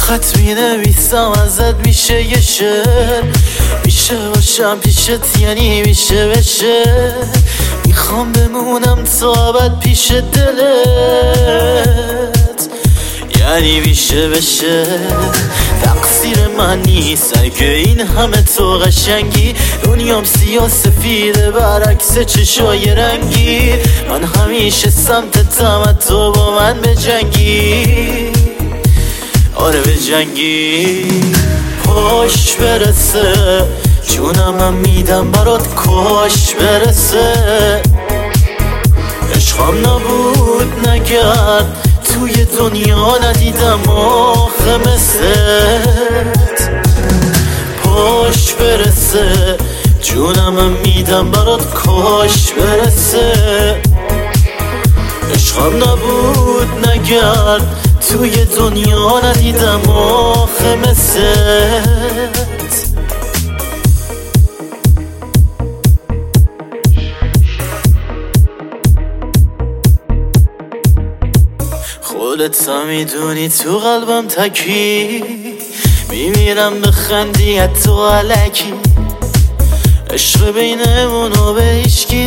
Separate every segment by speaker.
Speaker 1: خط می نویسم ازت میشه یه شعر، میشه باشم پیشت یعنی میشه بشه، میخوام بمونم تا ابد پیش دلت یعنی میشه بشه. تقصیر من نیست اگه این همه تو قشنگی، دنیام سیاه سفیده برعکس چشای رنگی، من همیشه سمتتم تو با من بجنگی، آره بجنگی. پاش برسه جونم من میدم برات کاش برسه، عشقم نبود نگرد توی دنیا ندیدم آخه مثلت. پاش برسه جونم من میدم برات کاش برسه، عشقم نبود نگرد توی دنیا ندیدم آخه مثلت. خودت هم میدونی تو قلبم تکی، میمیرم بخندی حتی علکی، عشق بینمونو به هیچکی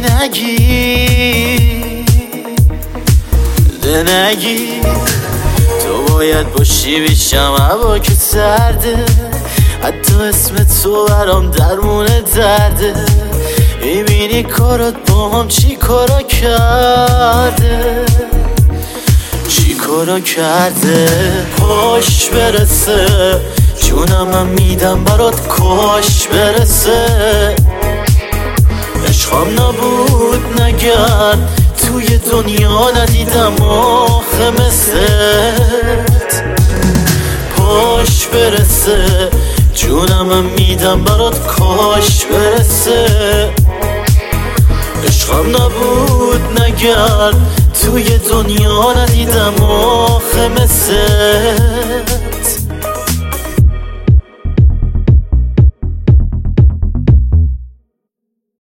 Speaker 1: نگی ده نگی. تو باید باشی بیشم هوا که سرده، حتی اسم تو برام درمون درده، میبینی کارات با هم چی کارا کرده چی کارا کرده. پاش برسه جونم من میدم برات کاش برسه، عشقم نبود نگرد توی دنیا ندیدم آخه مثلت. پاش برسه جونم من میدم برات کاش برسه، عشقم نبود نگرد توی دنیا ندیدم آخه مثلت.